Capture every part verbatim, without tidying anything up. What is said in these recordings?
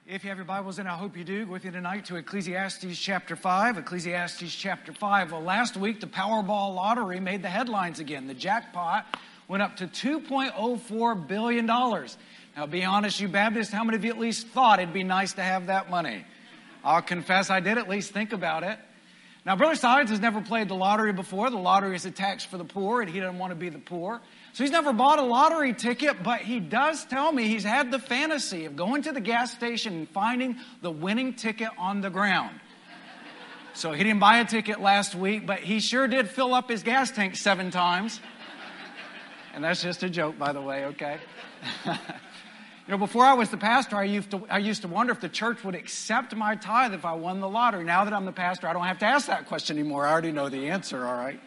If you have your Bibles in, I hope you do, go with you tonight to Ecclesiastes chapter five. Ecclesiastes chapter five. Well, last week, the Powerball lottery made the headlines again. The jackpot went up to two point oh four billion dollars. Now, be honest, you Baptists, how many of you at least thought it'd be nice to have that money? I'll confess I did at least think about it. Now, Brother Sides has never played the lottery before. The lottery is a tax for the poor, and he doesn't want to be the poor. So he's never bought a lottery ticket, but he does tell me he's had the fantasy of going to the gas station and finding the winning ticket on the ground. So he didn't buy a ticket last week, but he sure did fill up his gas tank seven times. And that's just a joke, by the way, okay? You know, before I was the pastor, I used to I used to wonder if the church would accept my tithe if I won the lottery. Now that I'm the pastor, I don't have to ask that question anymore. I already know the answer, all right?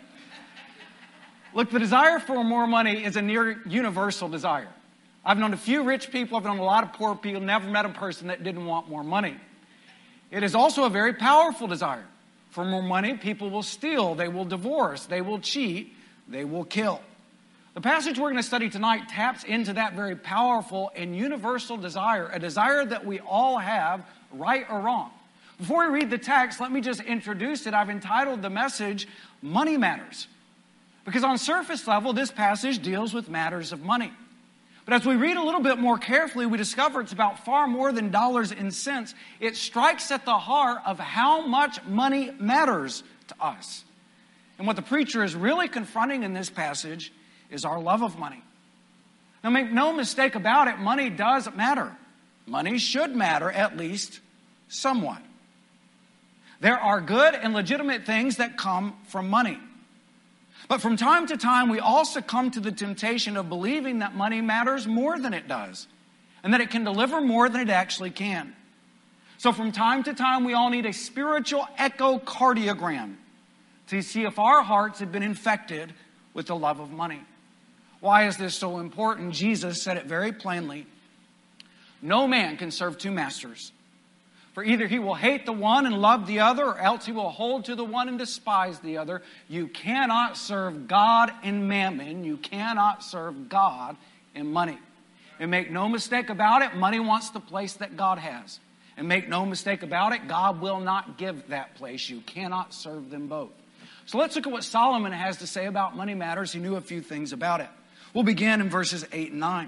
Look, the desire for more money is a near universal desire. I've known a few rich people. I've known a lot of poor people. Never met a person that didn't want more money. It is also a very powerful desire. For more money, people will steal. They will divorce. They will cheat. They will kill. The passage we're going to study tonight taps into that very powerful and universal desire, a desire that we all have, right or wrong. Before we read the text, let me just introduce it. I've entitled the message, Money Matters. Because on surface level, this passage deals with matters of money. But as we read a little bit more carefully, we discover it's about far more than dollars and cents. It strikes at the heart of how much money matters to us. And what the preacher is really confronting in this passage is our love of money. Now, make no mistake about it, money does matter. Money should matter, at least somewhat. There are good and legitimate things that come from money. But from time to time, we also come to the temptation of believing that money matters more than it does, and that it can deliver more than it actually can. So from time to time, we all need a spiritual echocardiogram to see if our hearts have been infected with the love of money. Why is this so important? Jesus said it very plainly. No man can serve two masters. For either he will hate the one and love the other, or else he will hold to the one and despise the other. You cannot serve God and mammon. You cannot serve God and money. And make no mistake about it, money wants the place that God has. And make no mistake about it, God will not give that place. You cannot serve them both. So let's look at what Solomon has to say about money matters. He knew a few things about it. We'll begin in verses eight and nine.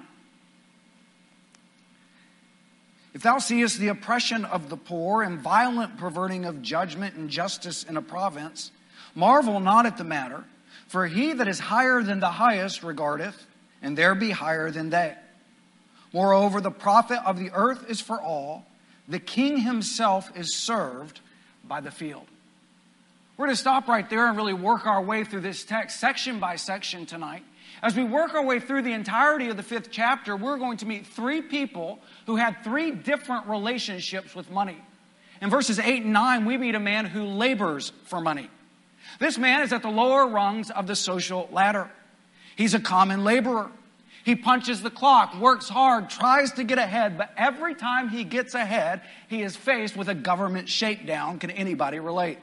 If thou seest the oppression of the poor and violent perverting of judgment and justice in a province, marvel not at the matter, for he that is higher than the highest regardeth, and there be higher than they. Moreover, the profit of the earth is for all. The king himself is served by the field. We're going to stop right there and really work our way through this text section by section tonight. As we work our way through the entirety of the fifth chapter, we're going to meet three people who had three different relationships with money. In verses eight and nine, we meet a man who labors for money. This man is at the lower rungs of the social ladder. He's a common laborer. He punches the clock, works hard, tries to get ahead, but every time he gets ahead, he is faced with a government shakedown. Can anybody relate?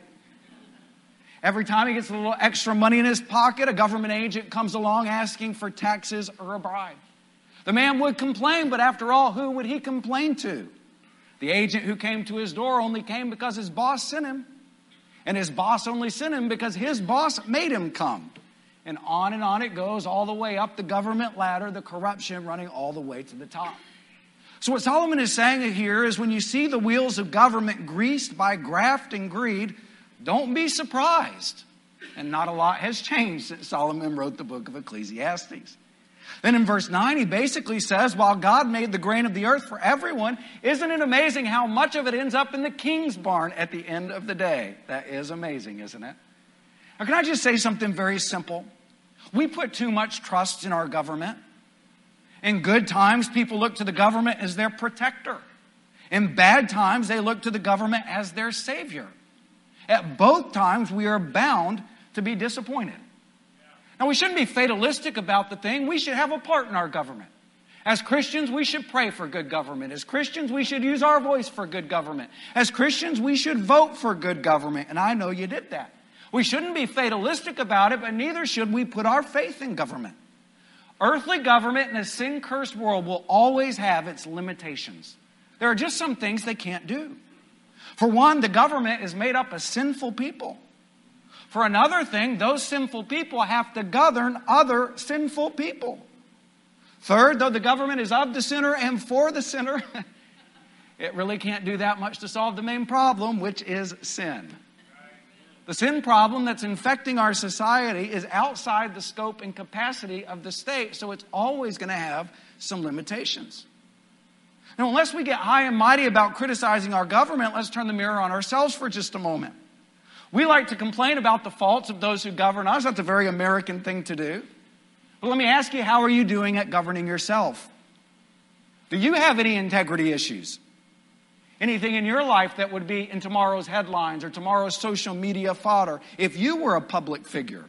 Every time he gets a little extra money in his pocket, a government agent comes along asking for taxes or a bribe. The man would complain, but after all, who would he complain to? The agent who came to his door only came because his boss sent him. And his boss only sent him because his boss made him come. And on and on it goes, all the way up the government ladder, the corruption running all the way to the top. So what Solomon is saying here is when you see the wheels of government greased by graft and greed, don't be surprised. And not a lot has changed since Solomon wrote the book of Ecclesiastes. Then in verse nine, he basically says, while God made the grain of the earth for everyone, isn't it amazing how much of it ends up in the king's barn at the end of the day? That is amazing, isn't it? Now, can I just say something very simple? We put too much trust in our government. In good times, people look to the government as their protector. In bad times, they look to the government as their savior. At both times, we are bound to be disappointed. Now, we shouldn't be fatalistic about the thing. We should have a part in our government. As Christians, we should pray for good government. As Christians, we should use our voice for good government. As Christians, we should vote for good government. And I know you did that. We shouldn't be fatalistic about it, but neither should we put our faith in government. Earthly government in a sin-cursed world will always have its limitations. There are just some things they can't do. For one, the government is made up of sinful people. For another thing, those sinful people have to govern other sinful people. Third, though the government is of the sinner and for the sinner, it really can't do that much to solve the main problem, which is sin. The sin problem that's infecting our society is outside the scope and capacity of the state, so it's always going to have some limitations. Now, unless we get high and mighty about criticizing our government, let's turn the mirror on ourselves for just a moment. We like to complain about the faults of those who govern us. That's a very American thing to do. But let me ask you, how are you doing at governing yourself? Do you have any integrity issues? Anything in your life that would be in tomorrow's headlines or tomorrow's social media fodder if you were a public figure?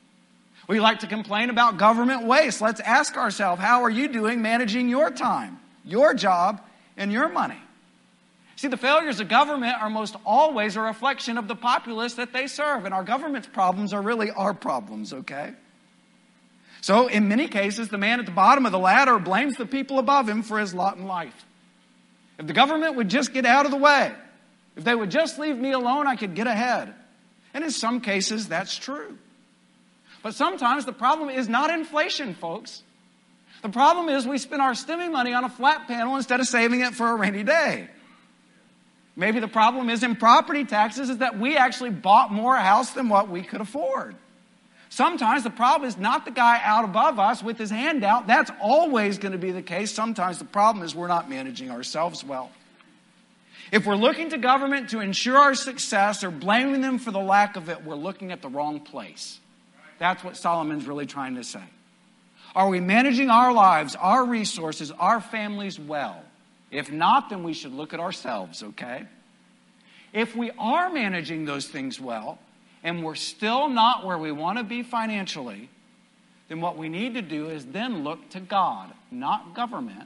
We like to complain about government waste. Let's ask ourselves, how are you doing managing your time, your job, and your money? See, the failures of government are most always a reflection of the populace that they serve. And our government's problems are really our problems, okay? So, in many cases, the man at the bottom of the ladder blames the people above him for his lot in life. If the government would just get out of the way, if they would just leave me alone, I could get ahead. And in some cases, that's true. But sometimes the problem is not inflation, folks. The problem is we spend our stimmy money on a flat panel instead of saving it for a rainy day. Maybe the problem is in property taxes is that we actually bought more house than what we could afford. Sometimes the problem is not the guy out above us with his hand out. That's always going to be the case. Sometimes the problem is we're not managing ourselves well. If we're looking to government to ensure our success or blaming them for the lack of it, we're looking at the wrong place. That's what Solomon's really trying to say. Are we managing our lives, our resources, our families well? If not, then we should look at ourselves, okay? If we are managing those things well, and we're still not where we want to be financially, then what we need to do is then look to God, not government,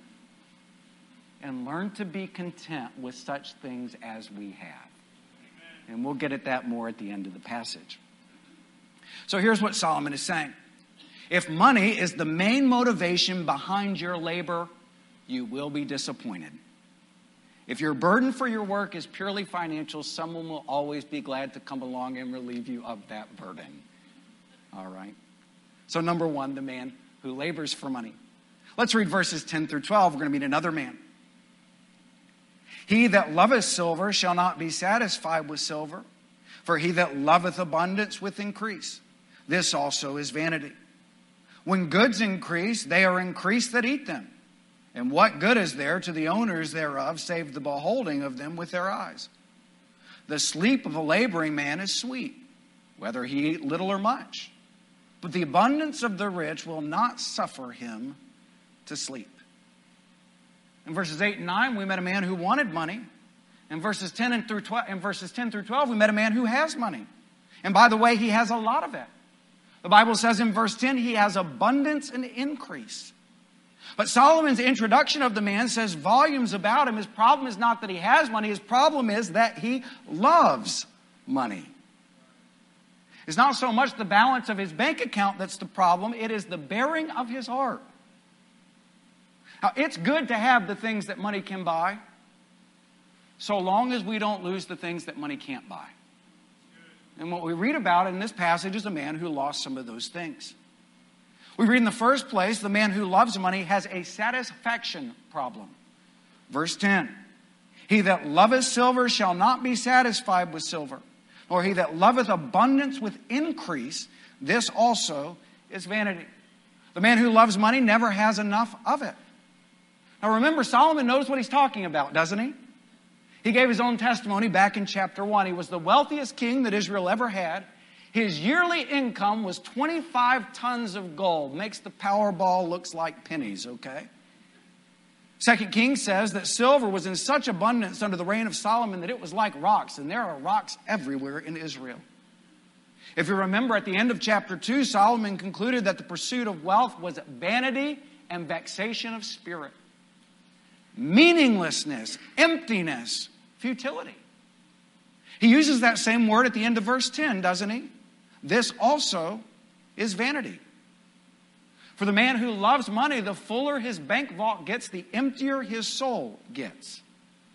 and learn to be content with such things as we have. And we'll get at that more at the end of the passage. So here's what Solomon is saying. If money is the main motivation behind your labor, you will be disappointed. If your burden for your work is purely financial, someone will always be glad to come along and relieve you of that burden. All right? So number one, the man who labors for money. Let's read verses ten through twelve. We're going to meet another man. He that loveth silver shall not be satisfied with silver, for he that loveth abundance with increase. This also is vanity. When goods increase, they are increased that eat them. And what good is there to the owners thereof, save the beholding of them with their eyes? The sleep of a laboring man is sweet, whether he eat little or much. But the abundance of the rich will not suffer him to sleep. In verses eight and nine, we met a man who wanted money. In verses ten and through twelve, in verses ten through twelve, we met a man who has money. And by the way, he has a lot of it. The Bible says in verse ten, he has abundance and increase. But Solomon's introduction of the man says volumes about him. His problem is not that he has money. His problem is that he loves money. It's not so much the balance of his bank account that's the problem. It is the bearing of his heart. Now, it's good to have the things that money can buy, so long as we don't lose the things that money can't buy. And what we read about in this passage is a man who lost some of those things. We read in the first place, the man who loves money has a satisfaction problem. Verse ten, he that loveth silver shall not be satisfied with silver, nor he that loveth abundance with increase. This also is vanity. The man who loves money never has enough of it. Now remember, Solomon knows what he's talking about, doesn't he? He gave his own testimony back in chapter one. He was the wealthiest king that Israel ever had. His yearly income was twenty-five tons of gold. Makes the Powerball looks like pennies, okay? Second Kings says that silver was in such abundance under the reign of Solomon that it was like rocks, and there are rocks everywhere in Israel. If you remember, at the end of chapter two, Solomon concluded that the pursuit of wealth was vanity and vexation of spirit. Meaninglessness, emptiness, futility. He uses that same word at the end of verse ten, doesn't he? This also is vanity. For the man who loves money, the fuller his bank vault gets, the emptier his soul gets.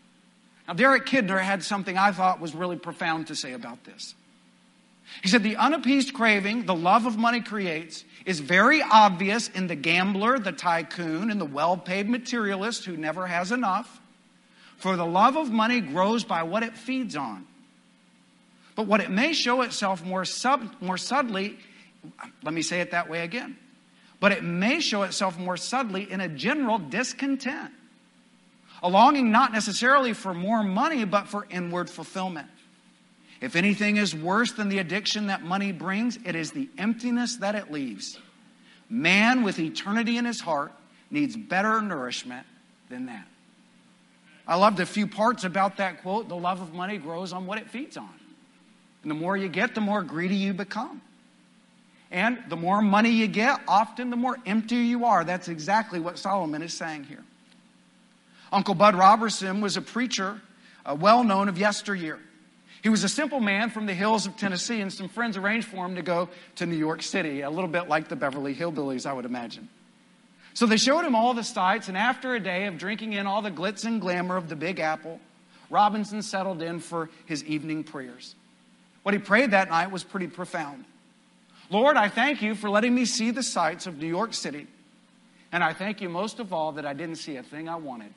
Now, Derek Kidner had something I thought was really profound to say about this. He said, the unappeased craving the love of money creates is very obvious in the gambler, the tycoon, and the well-paid materialist who never has enough. For the love of money grows by what it feeds on. But what it may show itself more, sub, more subtly, let me say it that way again. But it may show itself more subtly in a general discontent. A longing not necessarily for more money, but for inward fulfillment. If anything is worse than the addiction that money brings, it is the emptiness that it leaves. Man with eternity in his heart needs better nourishment than that. I loved a few parts about that quote. The love of money grows on what it feeds on. And the more you get, the more greedy you become. And the more money you get, often the more empty you are. That's exactly what Solomon is saying here. Uncle Bud Robertson was a preacher, uh, well known of yesteryear. He was a simple man from the hills of Tennessee, and some friends arranged for him to go to New York City, a little bit like the Beverly Hillbillies, I would imagine. So they showed him all the sights, and after a day of drinking in all the glitz and glamour of the Big Apple, Robinson settled in for his evening prayers. What he prayed that night was pretty profound. Lord, I thank you for letting me see the sights of New York City, and I thank you most of all that I didn't see a thing I wanted.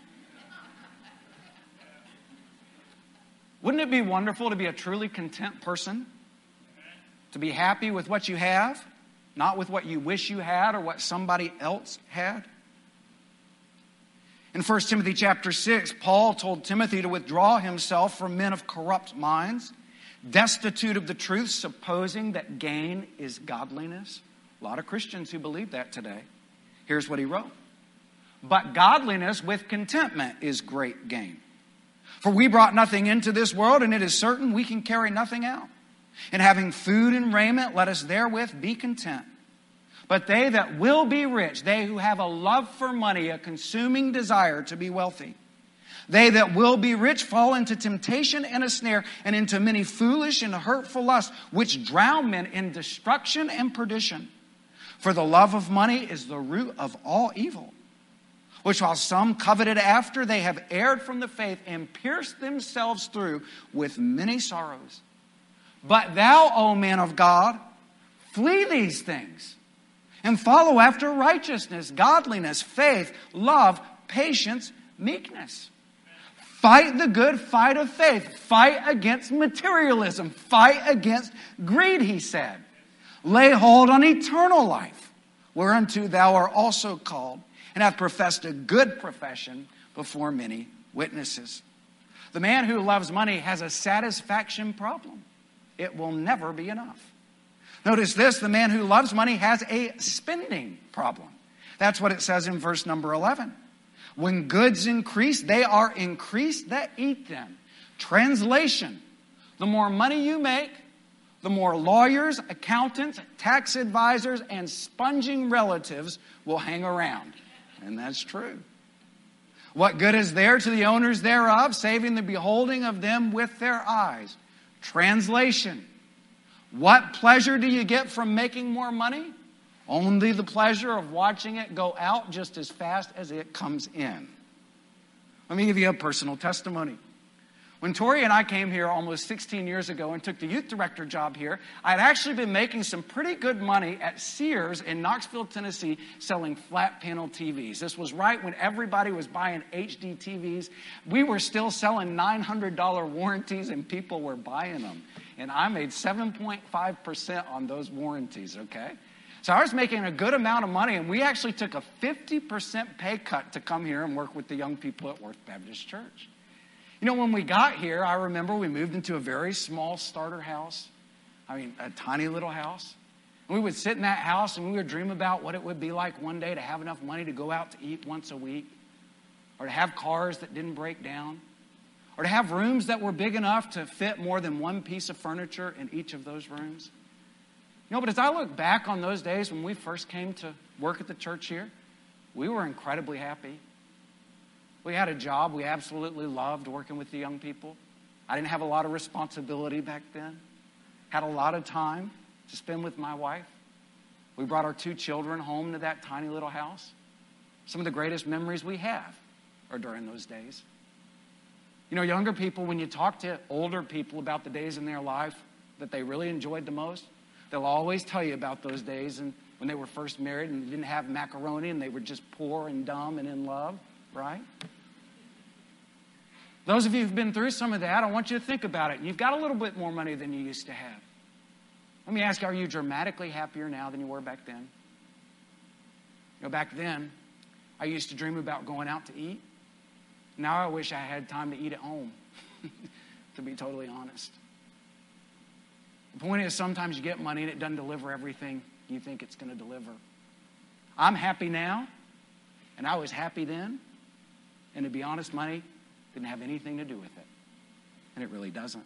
Wouldn't it be wonderful to be a truly content person? To be happy with what you have, not with what you wish you had or what somebody else had? In First Timothy chapter six, Paul told Timothy to withdraw himself from men of corrupt minds, destitute of the truth, supposing that gain is godliness. A lot of Christians who believe that today. Here's what he wrote. But godliness with contentment is great gain. For we brought nothing into this world, and it is certain we can carry nothing out. And having food and raiment, let us therewith be content. But they that will be rich, they who have a love for money, a consuming desire to be wealthy, they that will be rich fall into temptation and a snare, and into many foolish and hurtful lusts, which drown men in destruction and perdition. For the love of money is the root of all evil, which while some coveted after, they have erred from the faith and pierced themselves through with many sorrows. But thou, O man of God, flee these things and follow after righteousness, godliness, faith, love, patience, meekness. Fight the good fight of faith. Fight against materialism. Fight against greed, he said. Lay hold on eternal life, whereunto thou art also called, and hath professed a good profession before many witnesses. The man who loves money has a satisfaction problem. It will never be enough. Notice this, the man who loves money has a spending problem. That's what it says in verse number eleven. When goods increase, they are increased that eat them. Translation, the more money you make, the more lawyers, accountants, tax advisors, and sponging relatives will hang around. And that's true. What good is there to the owners thereof, saving the beholding of them with their eyes? Translation, what pleasure do you get from making more money? Only the pleasure of watching it go out just as fast as it comes in. Let me give you a personal testimony. When Tori and I came here almost sixteen years ago and took the youth director job here, I had actually been making some pretty good money at Sears in Knoxville, Tennessee, selling flat panel T Vs. This was right when everybody was buying H D T Vs. We were still selling nine hundred dollars warranties and people were buying them. And I made seven point five percent on those warranties, okay? So I was making a good amount of money, and we actually took a fifty percent pay cut to come here and work with the young people at Worth Baptist Church. You know, when we got here, I remember we moved into a very small starter house. I mean, a tiny little house. And we would sit in that house and we would dream about what it would be like one day to have enough money to go out to eat once a week, or to have cars that didn't break down, or to have rooms that were big enough to fit more than one piece of furniture in each of those rooms. You know, but as I look back on those days when we first came to work at the church here, we were incredibly happy. We had a job we absolutely loved, working with the young people. I didn't have a lot of responsibility back then. Had a lot of time to spend with my wife. We brought our two children home to that tiny little house. Some of the greatest memories we have are during those days. You know, younger people, when you talk to older people about the days in their life that they really enjoyed the most, they'll always tell you about those days and when they were first married and didn't have macaroni and they were just poor and dumb and in love, right? Those of you who've been through some of that, I want you to think about it. You've got a little bit more money than you used to have. Let me ask you, are you dramatically happier now than you were back then? You know, back then, I used to dream about going out to eat. Now I wish I had time to eat at home, to be totally honest. The point is, sometimes you get money and it doesn't deliver everything you think it's going to deliver. I'm happy now, and I was happy then. And to be honest, money didn't have anything to do with it. And it really doesn't.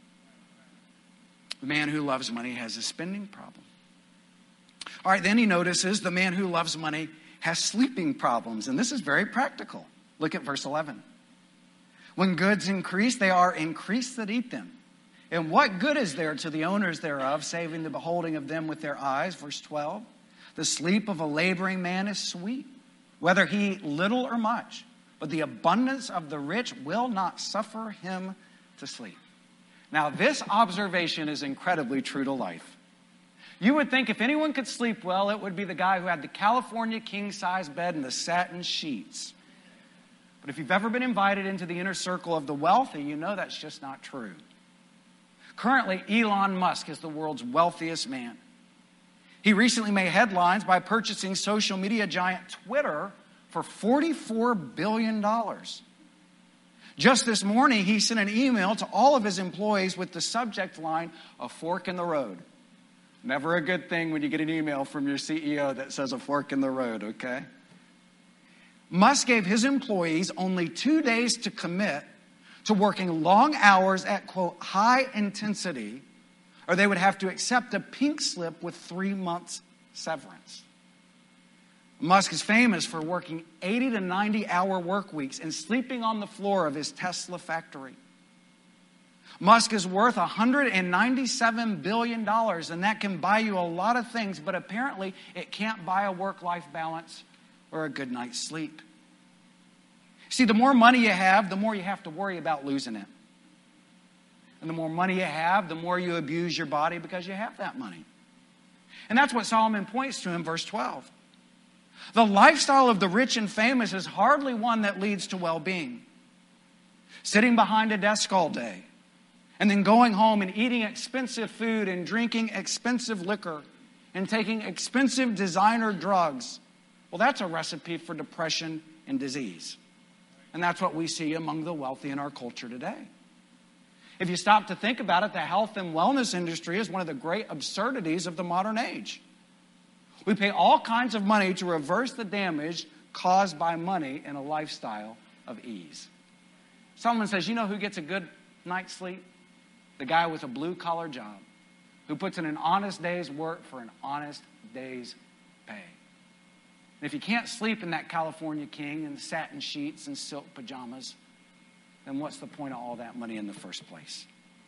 The man who loves money has a spending problem. All right, then he notices the man who loves money has sleeping problems. And this is very practical. Look at verse eleven. When goods increase, they are increased that eat them. And what good is there to the owners thereof, saving the beholding of them with their eyes? Verse twelve. The sleep of a laboring man is sweet, whether he eat little or much. But the abundance of the rich will not suffer him to sleep. Now, this observation is incredibly true to life. You would think if anyone could sleep well, it would be the guy who had the California king-size bed and the satin sheets. But if you've ever been invited into the inner circle of the wealthy, you know that's just not true. Currently, Elon Musk is the world's wealthiest man. He recently made headlines by purchasing social media giant Twitter for forty-four billion dollars. Just this morning, he sent an email to all of his employees with the subject line, "A fork in the road." Never a good thing when you get an email from your C E O that says a fork in the road, okay? Musk gave his employees only two days to commit to working long hours at, quote, high intensity, or they would have to accept a pink slip with three months severance. Musk is famous for working eighty to ninety hour work weeks and sleeping on the floor of his Tesla factory. Musk is worth one hundred ninety-seven billion dollars, and that can buy you a lot of things, but apparently it can't buy a work-life balance or a good night's sleep. See, the more money you have, the more you have to worry about losing it. And the more money you have, the more you abuse your body because you have that money. And that's what Solomon points to in verse twelve. The lifestyle of the rich and famous is hardly one that leads to well-being. Sitting behind a desk all day, and then going home and eating expensive food and drinking expensive liquor and taking expensive designer drugs, well, that's a recipe for depression and disease. And that's what we see among the wealthy in our culture today. If you stop to think about it, the health and wellness industry is one of the great absurdities of the modern age. We pay all kinds of money to reverse the damage caused by money in a lifestyle of ease. Solomon says, you know who gets a good night's sleep? The guy with a blue-collar job who puts in an honest day's work for an honest day's pay. And if you can't sleep in that California king and satin sheets and silk pajamas, then what's the point of all that money in the first place?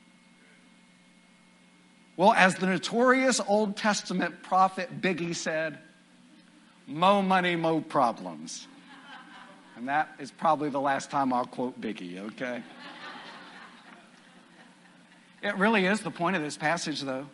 Well, as the notorious Old Testament prophet Biggie said, mo money, mo problems. And that is probably the last time I'll quote Biggie, okay? It really is the point of this passage, though.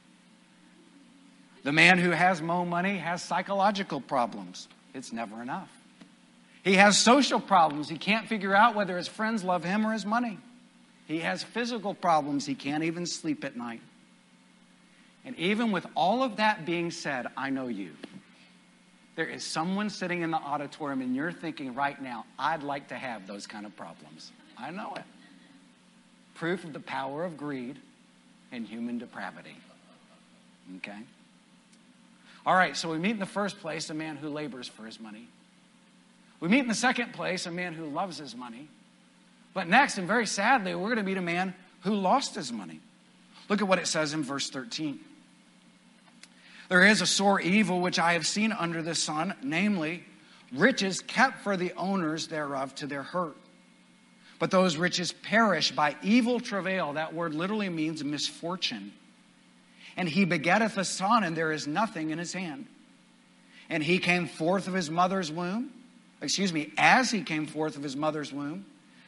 The man who has mo money has psychological problems. It's never enough. He has social problems. He can't figure out whether his friends love him or his money. He has physical problems. He can't even sleep at night. And even with all of that being said, I know you. There is someone sitting in the auditorium and you're thinking right now, I'd like to have those kind of problems. I know it. Proof of the power of greed and human depravity. Okay? All right, so we meet in the first place a man who labors for his money. We meet in the second place a man who loves his money. But next, and very sadly, we're going to meet a man who lost his money. Look at what it says in verse thirteen. There is a sore evil which I have seen under the sun, namely, riches kept for the owners thereof to their hurt. But those riches perish by evil travail. That word literally means misfortune. And he begetteth a son, and there is nothing in his hand. And he came forth of his mother's womb, excuse me, as he came forth of his mother's womb,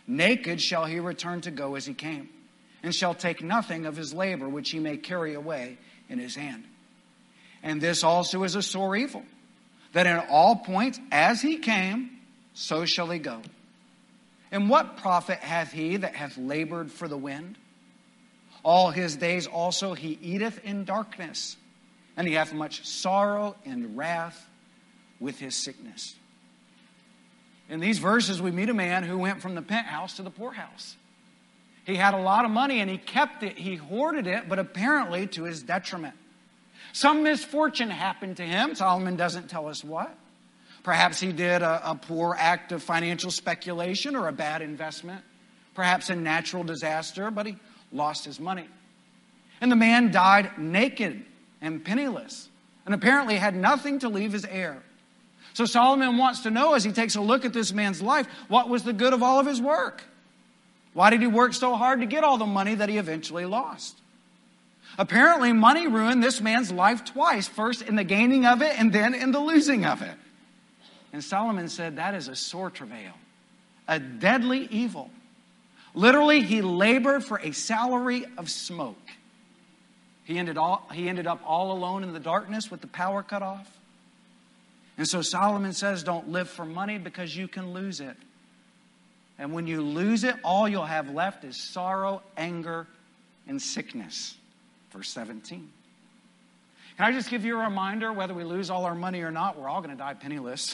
Naked shall he return to go as he came, and shall take nothing of his labor which he may carry away in his hand. And this also is a sore evil, that in all points as he came, so shall he go. And what profit hath he that hath labored for the wind? All his days also he eateth in darkness, and he hath much sorrow and wrath with his sickness. In these verses, we meet a man who went from the penthouse to the poorhouse. He had a lot of money and he kept it, he hoarded it, but apparently to his detriment. Some misfortune happened to him. Solomon doesn't tell us what. Perhaps he did a, a poor act of financial speculation or a bad investment. Perhaps a natural disaster, but he lost his money. And the man died naked and penniless, and apparently had nothing to leave his heir. So Solomon wants to know, as he takes a look at this man's life, what was the good of all of his work? Why did he work so hard to get all the money that he eventually lost? Apparently, money ruined this man's life twice, first in the gaining of it and then in the losing of it. And Solomon said that is a sore travail, a deadly evil. Literally, he labored for a salary of smoke. He ended, all, he ended up all alone in the darkness with the power cut off. And so Solomon says, don't live for money because you can lose it. And when you lose it, all you'll have left is sorrow, anger, and sickness. Verse seventeen. Can I just give you a reminder, whether we lose all our money or not, we're all going to die penniless.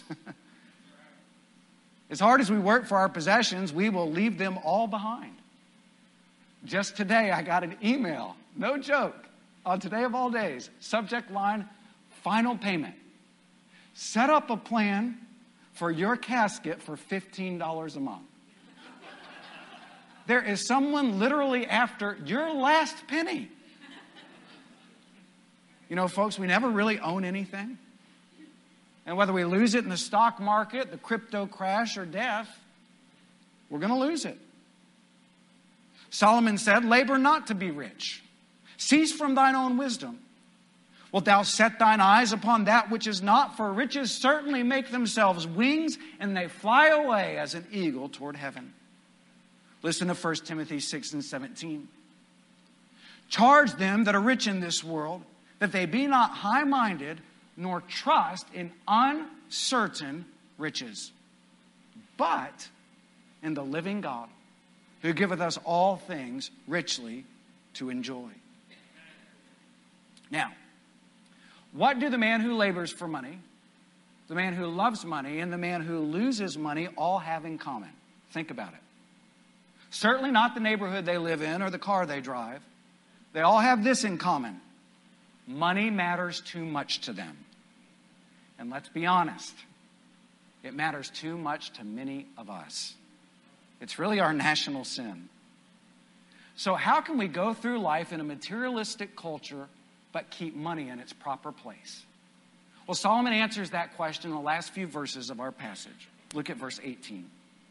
As hard as we work for our possessions, we will leave them all behind. Just today, I got an email, no joke, on Today of All Days, subject line, final payment. Set up a plan for your casket for fifteen dollars a month. There is someone literally after your last penny. You know, folks, we never really own anything. And whether we lose it in the stock market, the crypto crash, or death, we're going to lose it. Solomon said, labor not to be rich. Cease from thine own wisdom. Wilt thou set thine eyes upon that which is not? For riches certainly make themselves wings, and they fly away as an eagle toward heaven. Listen to First Timothy six and seventeen. Charge them that are rich in this world, that they be not high-minded, nor trust in uncertain riches, but in the living God, who giveth us all things richly to enjoy. Now, what do the man who labors for money, the man who loves money, and the man who loses money all have in common? Think about it. Certainly not the neighborhood they live in or the car they drive. They all have this in common. Money matters too much to them. And let's be honest, it matters too much to many of us. It's really our national sin. So how can we go through life in a materialistic culture but keep money in its proper place? Well, Solomon answers that question in the last few verses of our passage. Look at verse eighteen.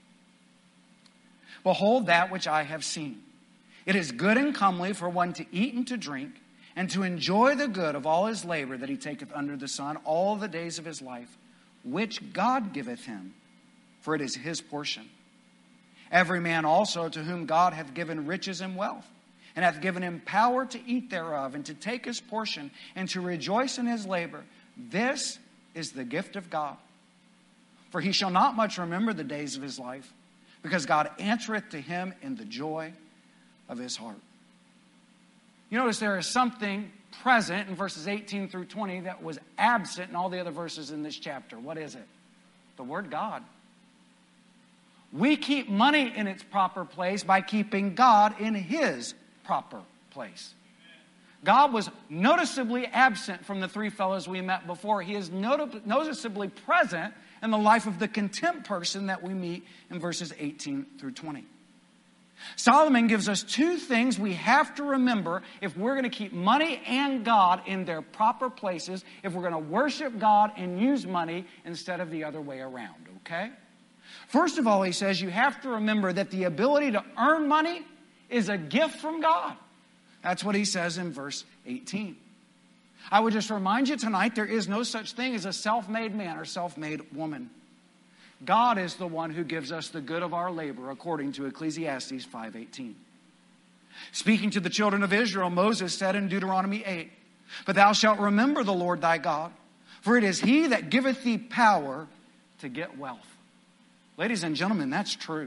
Behold that which I have seen. It is good and comely for one to eat and to drink, and to enjoy the good of all his labor that he taketh under the sun all the days of his life, which God giveth him, for it is his portion. Every man also to whom God hath given riches and wealth, and hath given him power to eat thereof, and to take his portion, and to rejoice in his labor, this is the gift of God. For he shall not much remember the days of his life, because God answereth to him in the joy of his heart. You notice there is something present in verses eighteen through twenty that was absent in all the other verses in this chapter. What is it? The word God. We keep money in its proper place by keeping God in his proper place. God was noticeably absent from the three fellows we met before. He is noti- noticeably present in the life of the contempt person that we meet in verses eighteen through twenty. Solomon gives us two things we have to remember if we're going to keep money and God in their proper places, if we're going to worship God and use money instead of the other way around, okay? First of all, he says you have to remember that the ability to earn money is a gift from God. That's what he says in verse eighteen. I would just remind you tonight, there is no such thing as a self-made man or self-made woman. God is the one who gives us the good of our labor, according to Ecclesiastes five eighteen. Speaking to the children of Israel, Moses said in Deuteronomy eight, "But thou shalt remember the Lord thy God, for it is he that giveth thee power to get wealth." Ladies and gentlemen, that's true.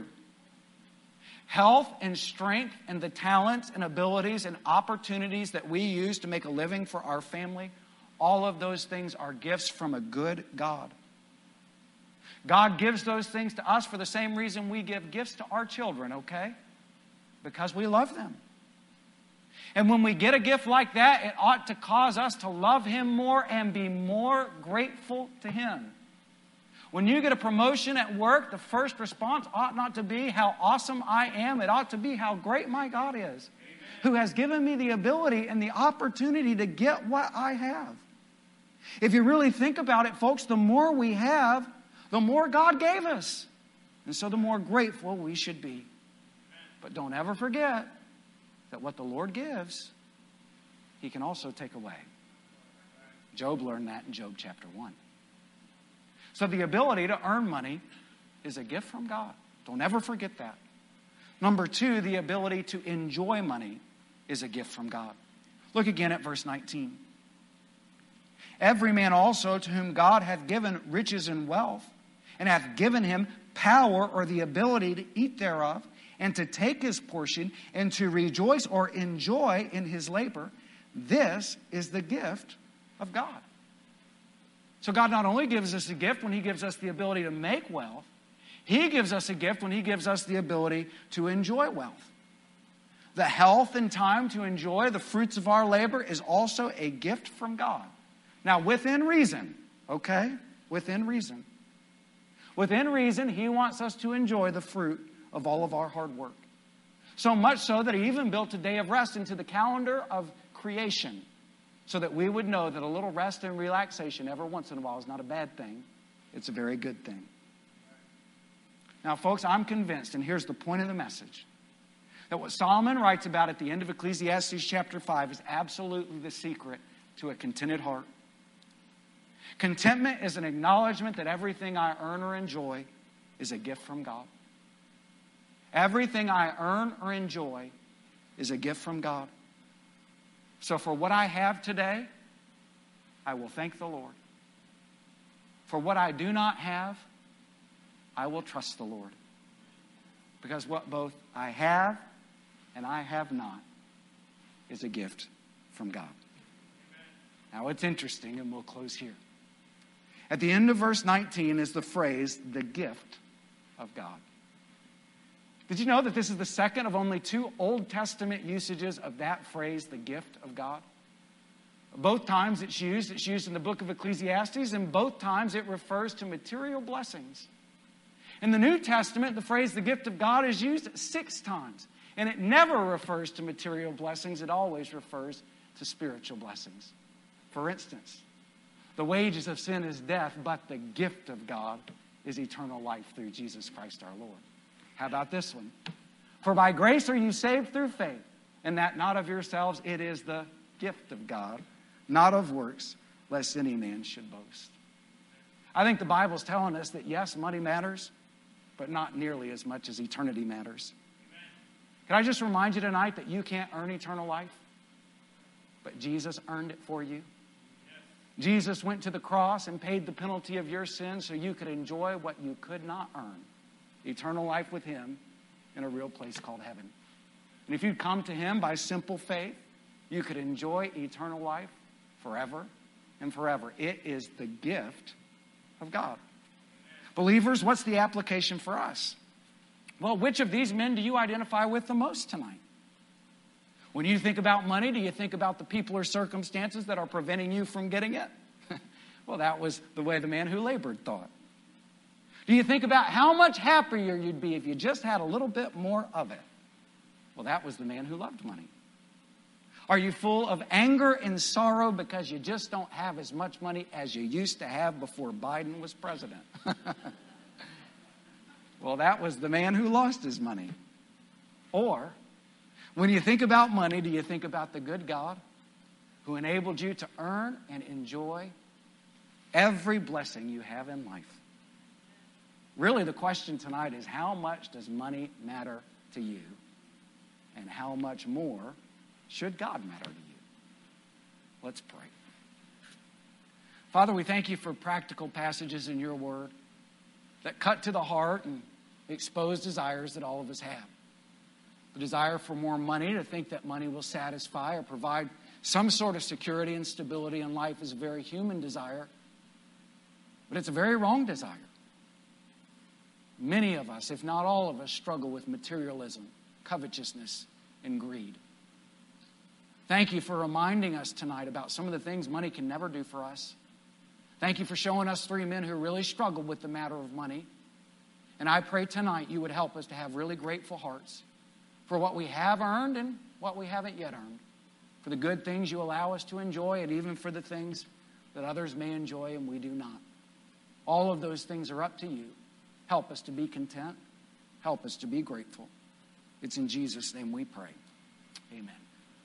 Health and strength and the talents and abilities and opportunities that we use to make a living for our family, all of those things are gifts from a good God. God gives those things to us for the same reason we give gifts to our children, okay? Because we love them. And when we get a gift like that, it ought to cause us to love Him more and be more grateful to Him. When you get a promotion at work, the first response ought not to be how awesome I am. It ought to be how great my God is, Amen, who has given me the ability and the opportunity to get what I have. If you really think about it, folks, the more we have, the more God gave us. And so the more grateful we should be. But don't ever forget that what the Lord gives, He can also take away. Job learned that in Job chapter one. So the ability to earn money is a gift from God. Don't ever forget that. Number two, the ability to enjoy money is a gift from God. Look again at verse nineteen. Every man also to whom God hath given riches and wealth, and hath given him power or the ability to eat thereof, and to take his portion, and to rejoice or enjoy in his labor, this is the gift of God. So God not only gives us a gift when He gives us the ability to make wealth, He gives us a gift when He gives us the ability to enjoy wealth. The health and time to enjoy the fruits of our labor is also a gift from God. Now, within reason, okay? Within reason. Within reason, He wants us to enjoy the fruit of all of our hard work. So much so that He even built a day of rest into the calendar of creation, so that we would know that a little rest and relaxation every once in a while is not a bad thing. It's a very good thing. Now, folks, I'm convinced, and here's the point of the message, that what Solomon writes about at the end of Ecclesiastes chapter five is absolutely the secret to a contented heart. Contentment is an acknowledgement that everything I earn or enjoy is a gift from God. Everything I earn or enjoy is a gift from God. So for what I have today, I will thank the Lord. For what I do not have, I will trust the Lord. Because what both I have and I have not is a gift from God. Now it's interesting, and we'll close here. At the end of verse nineteen is the phrase, the gift of God. Did you know that this is the second of only two Old Testament usages of that phrase, the gift of God? Both times it's used, it's used in the book of Ecclesiastes, and both times it refers to material blessings. In the New Testament, the phrase, the gift of God, is used six times. And it never refers to material blessings, it always refers to spiritual blessings. For instance, the wages of sin is death, but the gift of God is eternal life through Jesus Christ our Lord. How about this one? For by grace are you saved through faith, and that not of yourselves, it is the gift of God, not of works, lest any man should boast. I think the Bible's telling us that yes, money matters, but not nearly as much as eternity matters. Can I just remind you tonight that you can't earn eternal life, but Jesus earned it for you? Jesus went to the cross and paid the penalty of your sins so you could enjoy what you could not earn. Eternal life with Him in a real place called heaven. And if you'd come to Him by simple faith, you could enjoy eternal life forever and forever. It is the gift of God. Believers, what's the application for us? Well, which of these men do you identify with the most tonight? When you think about money, do you think about the people or circumstances that are preventing you from getting it? Well, that was the way the man who labored thought. Do you think about how much happier you'd be if you just had a little bit more of it? Well, that was the man who loved money. Are you full of anger and sorrow because you just don't have as much money as you used to have before Biden was president? Well, that was the man who lost his money. Or, when you think about money, do you think about the good God who enabled you to earn and enjoy every blessing you have in life? Really, the question tonight is, how much does money matter to you? And how much more should God matter to you? Let's pray. Father, we thank you for practical passages in your word that cut to the heart and expose desires that all of us have. The desire for more money, to think that money will satisfy or provide some sort of security and stability in life, is a very human desire. But it's a very wrong desire. Many of us, if not all of us, struggle with materialism, covetousness, and greed. Thank you for reminding us tonight about some of the things money can never do for us. Thank you for showing us three men who really struggled with the matter of money. And I pray tonight you would help us to have really grateful hearts for what we have earned and what we haven't yet earned, for the good things you allow us to enjoy, and even for the things that others may enjoy and we do not. All of those things are up to you. Help us to be content. Help us to be grateful. It's in Jesus' name we pray. Amen.